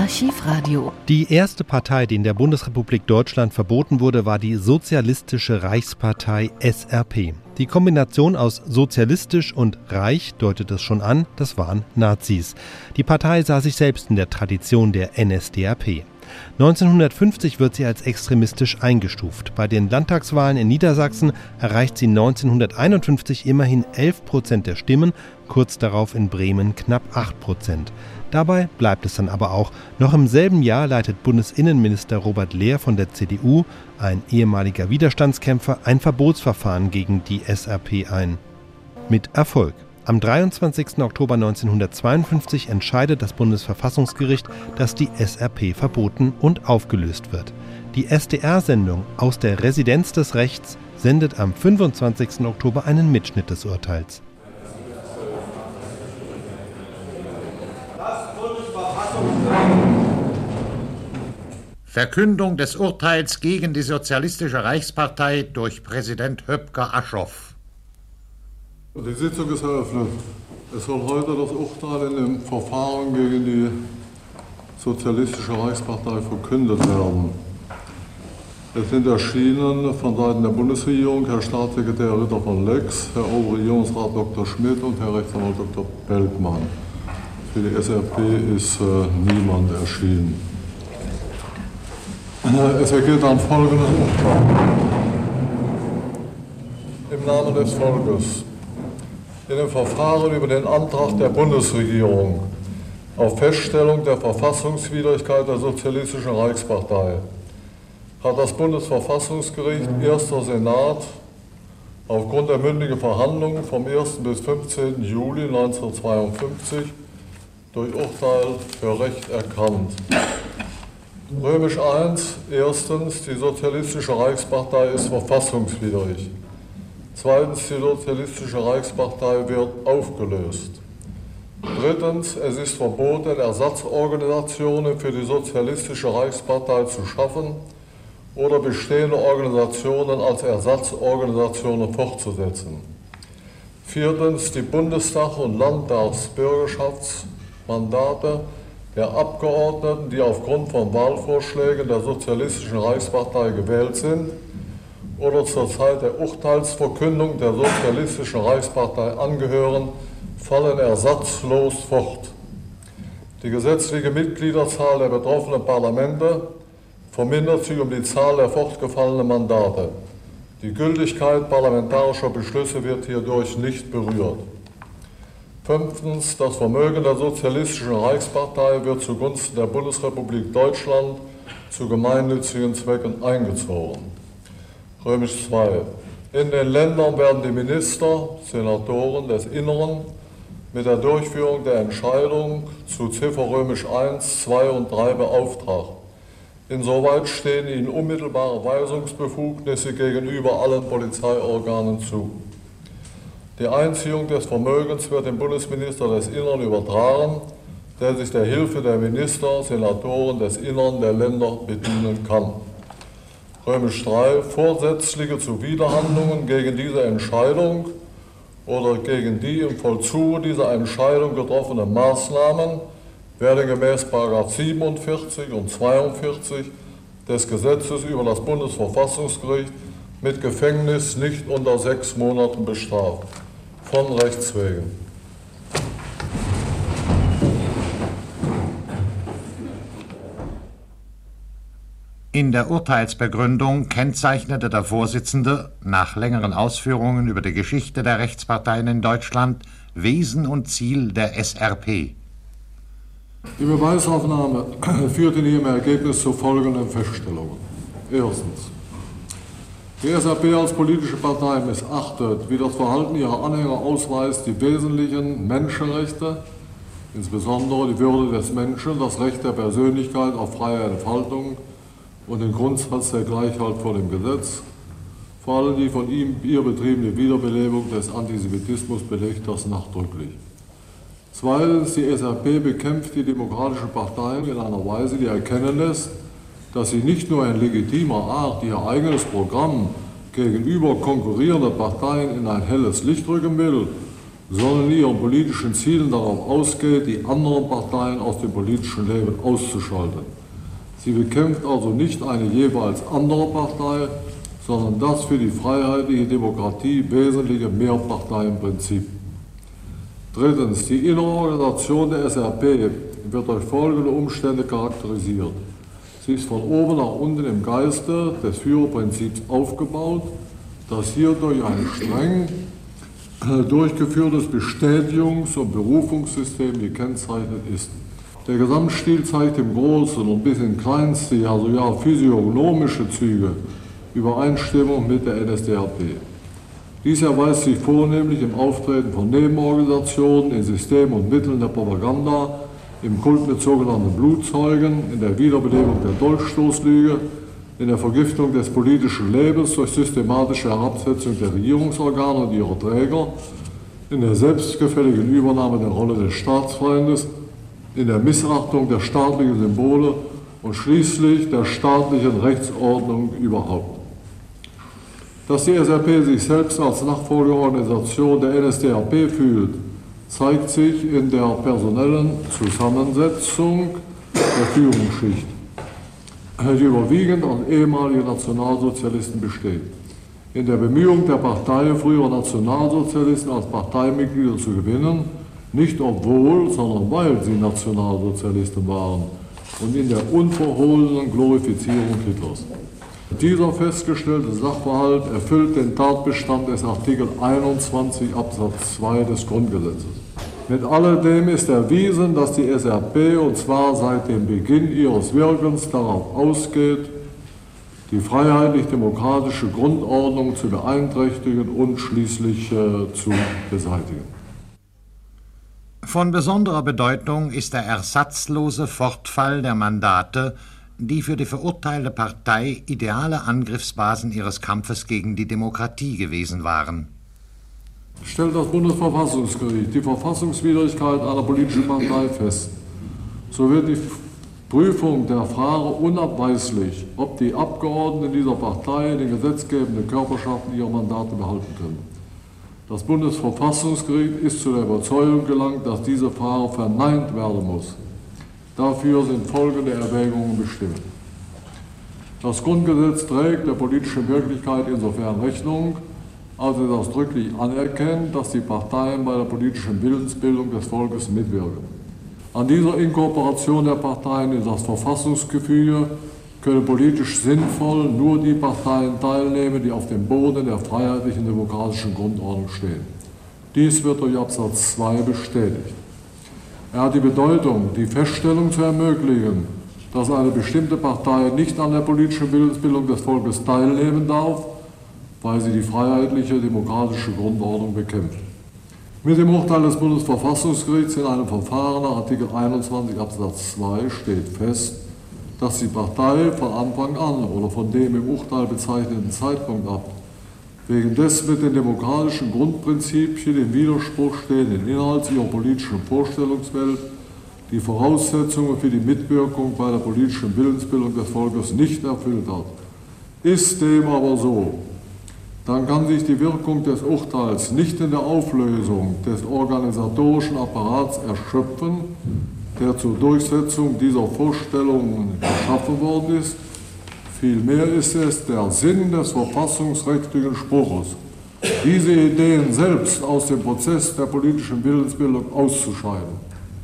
Archivradio. Die erste Partei, die in der Bundesrepublik Deutschland verboten wurde, war die Sozialistische Reichspartei SRP. Die Kombination aus sozialistisch und reich deutet es schon an, das waren Nazis. Die Partei sah sich selbst in der Tradition der NSDAP. 1950 wird sie als extremistisch eingestuft. Bei den Landtagswahlen in Niedersachsen erreicht sie 1951 immerhin 11% der Stimmen, kurz darauf in Bremen knapp 8%. Dabei bleibt es dann aber auch. Noch im selben Jahr leitet Bundesinnenminister Robert Lehr von der CDU, ein ehemaliger Widerstandskämpfer, ein Verbotsverfahren gegen die SRP ein. Mit Erfolg. Am 23. Oktober 1952 entscheidet das Bundesverfassungsgericht, dass die SRP verboten und aufgelöst wird. Die SDR-Sendung Aus der Residenz des Rechts sendet am 25. Oktober einen Mitschnitt des Urteils. Verkündung des Urteils gegen die Sozialistische Reichspartei durch Präsident Höpker-Aschoff. Die Sitzung ist eröffnet. Es soll heute das Urteil in dem Verfahren gegen die Sozialistische Reichspartei verkündet werden. Es sind erschienen von Seiten der Bundesregierung Herr Staatssekretär Ritter von Lex, Herr Oberregierungsrat Dr. Schmidt und Herr Rechtsanwalt Dr. Belkmann. Für die SRP ist niemand erschienen. Es ergeht dann folgendes Urteil. Im Namen des Volkes. In dem Verfahren über den Antrag der Bundesregierung auf Feststellung der Verfassungswidrigkeit der Sozialistischen Reichspartei hat das Bundesverfassungsgericht Erster Senat aufgrund der mündlichen Verhandlungen vom 1. bis 15. Juli 1952 durch Urteil für Recht erkannt. Römisch I. Erstens, die Sozialistische Reichspartei ist verfassungswidrig. Zweitens, die Sozialistische Reichspartei wird aufgelöst. Drittens, es ist verboten, Ersatzorganisationen für die Sozialistische Reichspartei zu schaffen oder bestehende Organisationen als Ersatzorganisationen fortzusetzen. Viertens, die Bundestag- und Landtagsbürgerschaftsmandate der Abgeordneten, die aufgrund von Wahlvorschlägen der Sozialistischen Reichspartei gewählt sind oder zur Zeit der Urteilsverkündung der Sozialistischen Reichspartei angehören, fallen ersatzlos fort. Die gesetzliche Mitgliederzahl der betroffenen Parlamente vermindert sich um die Zahl der fortgefallenen Mandate. Die Gültigkeit parlamentarischer Beschlüsse wird hierdurch nicht berührt. Fünftens, das Vermögen der Sozialistischen Reichspartei wird zugunsten der Bundesrepublik Deutschland zu gemeinnützigen Zwecken eingezogen. Römisch II. In den Ländern werden die Minister, Senatoren des Inneren mit der Durchführung der Entscheidung zu Ziffer Römisch I, II und III beauftragt. Insoweit stehen ihnen unmittelbare Weisungsbefugnisse gegenüber allen Polizeiorganen zu. Die Einziehung des Vermögens wird dem Bundesminister des Innern übertragen, der sich der Hilfe der Minister, Senatoren des Innern der Länder bedienen kann. Römisch III. Vorsätzliche Zuwiderhandlungen gegen diese Entscheidung oder gegen die im Vollzug dieser Entscheidung getroffenen Maßnahmen werden gemäß § 47 und 42 des Gesetzes über das Bundesverfassungsgericht mit Gefängnis nicht unter 6 Monaten bestraft. Von Rechts wegen. In der Urteilsbegründung kennzeichnete der Vorsitzende nach längeren Ausführungen über die Geschichte der Rechtsparteien in Deutschland Wesen und Ziel der SRP. Die Beweisaufnahme führt in ihrem Ergebnis zu folgenden Feststellungen. Erstens. Die SRP als politische Partei missachtet, wie das Verhalten ihrer Anhänger ausweist, die wesentlichen Menschenrechte, insbesondere die Würde des Menschen, das Recht der Persönlichkeit auf freie Entfaltung und den Grundsatz der Gleichheit vor dem Gesetz, vor allem die von ihr betriebene Wiederbelebung des Antisemitismus belegt das nachdrücklich. Zweitens, die SRP bekämpft die demokratische Partei in einer Weise, die erkennen lässt, dass sie nicht nur in legitimer Art ihr eigenes Programm gegenüber konkurrierenden Parteien in ein helles Licht rücken will, sondern in ihren politischen Zielen darauf ausgeht, die anderen Parteien aus dem politischen Leben auszuschalten. Sie bekämpft also nicht eine jeweils andere Partei, sondern das für die freiheitliche Demokratie wesentliche Mehrparteienprinzip. Drittens, die innere Organisation der SRP wird durch folgende Umstände charakterisiert. Sie ist von oben nach unten im Geiste des Führerprinzips aufgebaut, das hier durch ein streng durchgeführtes Bestätigungs- und Berufungssystem gekennzeichnet ist. Der Gesamtstil zeigt im Großen und bis in kleinste, ja sogar physiognomische Züge Übereinstimmung mit der NSDAP. Dies erweist sich vornehmlich im Auftreten von Nebenorganisationen, in Systemen und Mitteln der Propaganda, im Kult mit sogenannten Blutzeugen, in der Wiederbelebung der Dolchstoßlüge, in der Vergiftung des politischen Lebens durch systematische Herabsetzung der Regierungsorgane und ihrer Träger, in der selbstgefälligen Übernahme der Rolle des Staatsfeindes, in der Missachtung der staatlichen Symbole und schließlich der staatlichen Rechtsordnung überhaupt. Dass die SRP sich selbst als Nachfolgeorganisation der NSDAP fühlt, zeigt sich in der personellen Zusammensetzung der Führungsschicht, die überwiegend aus ehemaligen Nationalsozialisten besteht. In der Bemühung der Partei, frühere Nationalsozialisten als Parteimitglieder zu gewinnen, nicht obwohl, sondern weil sie Nationalsozialisten waren, und in der unverhohlenen Glorifizierung Hitlers. Dieser festgestellte Sachverhalt erfüllt den Tatbestand des Artikel 21 Absatz 2 des Grundgesetzes. Mit alledem ist erwiesen, dass die SRP, und zwar seit dem Beginn ihres Wirkens, darauf ausgeht, die freiheitlich-demokratische Grundordnung zu beeinträchtigen und schließlich zu beseitigen. Von besonderer Bedeutung ist der ersatzlose Fortfall der Mandate, die für die verurteilte Partei ideale Angriffsbasen ihres Kampfes gegen die Demokratie gewesen waren. Stellt das Bundesverfassungsgericht die Verfassungswidrigkeit einer politischen Partei fest, so wird die Prüfung der Frage unabweislich, ob die Abgeordneten dieser Partei in den gesetzgebenden Körperschaften ihre Mandate behalten können. Das Bundesverfassungsgericht ist zu der Überzeugung gelangt, dass diese Frage verneint werden muss. Dafür sind folgende Erwägungen bestimmt. Das Grundgesetz trägt der politischen Wirklichkeit insofern Rechnung, als es ausdrücklich anerkennt, dass die Parteien bei der politischen Willensbildung des Volkes mitwirken. An dieser Inkorporation der Parteien in das Verfassungsgefüge können politisch sinnvoll nur die Parteien teilnehmen, die auf dem Boden der freiheitlichen demokratischen Grundordnung stehen. Dies wird durch Absatz 2 bestätigt. Er hat die Bedeutung, die Feststellung zu ermöglichen, dass eine bestimmte Partei nicht an der politischen Willensbildung des Volkes teilnehmen darf, weil sie die freiheitliche demokratische Grundordnung bekämpft. Mit dem Urteil des Bundesverfassungsgerichts in einem Verfahren nach Artikel 21 Absatz 2 steht fest, dass die Partei von Anfang an oder von dem im Urteil bezeichneten Zeitpunkt ab wegen des mit den demokratischen Grundprinzipien im Widerspruch stehenden Inhalts ihrer politischen Vorstellungswelt die Voraussetzungen für die Mitwirkung bei der politischen Willensbildung des Volkes nicht erfüllt hat. Ist dem aber so, dann kann sich die Wirkung des Urteils nicht in der Auflösung des organisatorischen Apparats erschöpfen, der zur Durchsetzung dieser Vorstellungen geschaffen worden ist. Vielmehr ist es der Sinn des verfassungsrechtlichen Spruches, diese Ideen selbst aus dem Prozess der politischen Willensbildung auszuscheiden.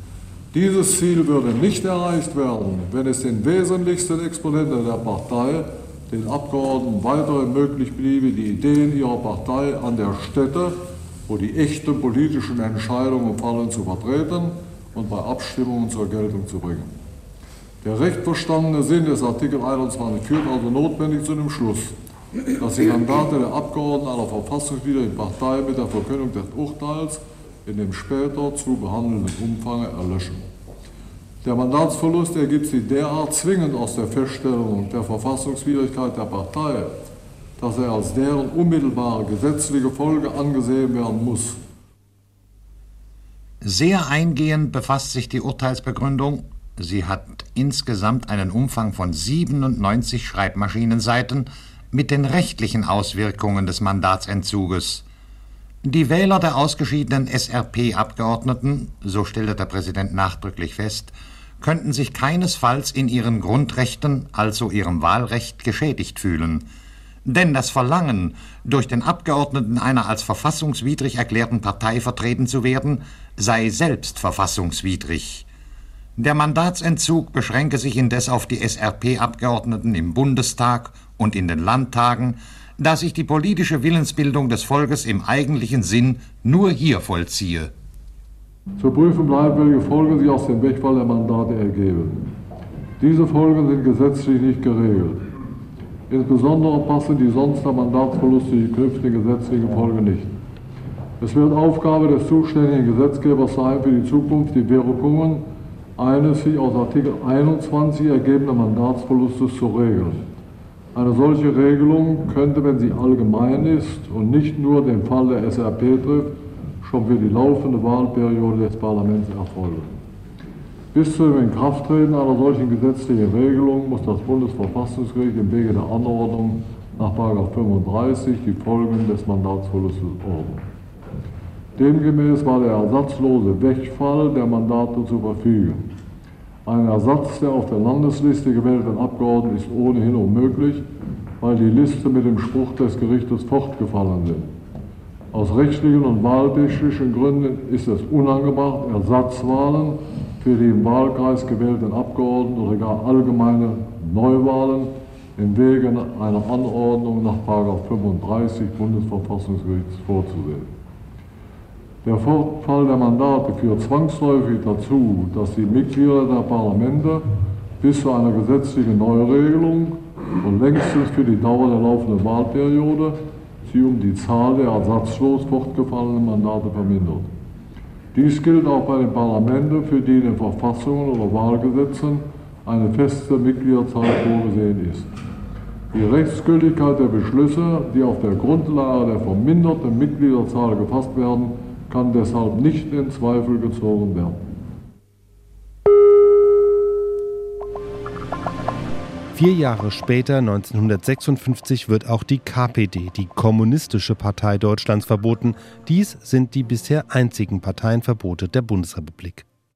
Dieses Ziel würde nicht erreicht werden, wenn es den wesentlichsten Exponenten der Partei, den Abgeordneten, weiterhin möglich bliebe, die Ideen ihrer Partei an der Stätte, wo die echten politischen Entscheidungen fallen, zu vertreten und bei Abstimmungen zur Geltung zu bringen. Der recht verstandene Sinn des Artikel 21 führt also notwendig zu dem Schluss, dass die Mandate der Abgeordneten einer verfassungswidrigen Partei mit der Verkündung des Urteils in dem später zu behandelnden Umfang erlöschen. Der Mandatsverlust ergibt sich derart zwingend aus der Feststellung der Verfassungswidrigkeit der Partei, dass er als deren unmittelbare gesetzliche Folge angesehen werden muss. Sehr eingehend befasst sich die Urteilsbegründung. Sie hat insgesamt einen Umfang von 97 Schreibmaschinenseiten mit den rechtlichen Auswirkungen des Mandatsentzuges. Die Wähler der ausgeschiedenen SRP-Abgeordneten, so stellte der Präsident nachdrücklich fest, könnten sich keinesfalls in ihren Grundrechten, also ihrem Wahlrecht, geschädigt fühlen. Denn das Verlangen, durch den Abgeordneten einer als verfassungswidrig erklärten Partei vertreten zu werden, sei selbst verfassungswidrig. Der Mandatsentzug beschränke sich indes auf die SRP-Abgeordneten im Bundestag und in den Landtagen, da sich die politische Willensbildung des Volkes im eigentlichen Sinn nur hier vollziehe. Zu prüfen bleibt, welche Folgen sich aus dem Wegfall der Mandate ergeben. Diese Folgen sind gesetzlich nicht geregelt. Insbesondere passen die sonst der Mandatsverluste die künftigen gesetzlichen Folgen nicht. Es wird Aufgabe des zuständigen Gesetzgebers sein, für die Zukunft die Wirkungen eines sich aus Artikel 21 ergebenden Mandatsverlustes zu regeln. Eine solche Regelung könnte, wenn sie allgemein ist und nicht nur den Fall der SRP trifft, schon für die laufende Wahlperiode des Parlaments erfolgen. Bis zu dem Inkrafttreten einer solchen gesetzlichen Regelung muss das Bundesverfassungsgericht im Wege der Anordnung nach § 35 die Folgen des Mandatsverlustes ordnen. Demgemäß war der ersatzlose Wegfall der Mandate zu verfügen. Ein Ersatz der auf der Landesliste gewählten Abgeordneten ist ohnehin unmöglich, weil die Liste mit dem Spruch des Gerichtes fortgefallen sind. Aus rechtlichen und wahltechnischen Gründen ist es unangebracht, Ersatzwahlen für die im Wahlkreis gewählten Abgeordneten oder gar allgemeine Neuwahlen im Wege einer Anordnung nach § 35 Bundesverfassungsgerichts vorzusehen. Der Fortfall der Mandate führt zwangsläufig dazu, dass die Mitglieder der Parlamente bis zu einer gesetzlichen Neuregelung und längstens für die Dauer der laufenden Wahlperiode sie um die Zahl der ersatzlos fortgefallenen Mandate vermindert. Dies gilt auch bei den Parlamenten, für die in den Verfassungen oder Wahlgesetzen eine feste Mitgliederzahl vorgesehen ist. Die Rechtsgültigkeit der Beschlüsse, die auf der Grundlage der verminderten Mitgliederzahl gefasst werden, kann deshalb nicht in Zweifel gezogen werden. 4 Jahre später, 1956, wird auch die KPD, die Kommunistische Partei Deutschlands, verboten. Dies sind die bisher einzigen Parteienverbote der Bundesrepublik.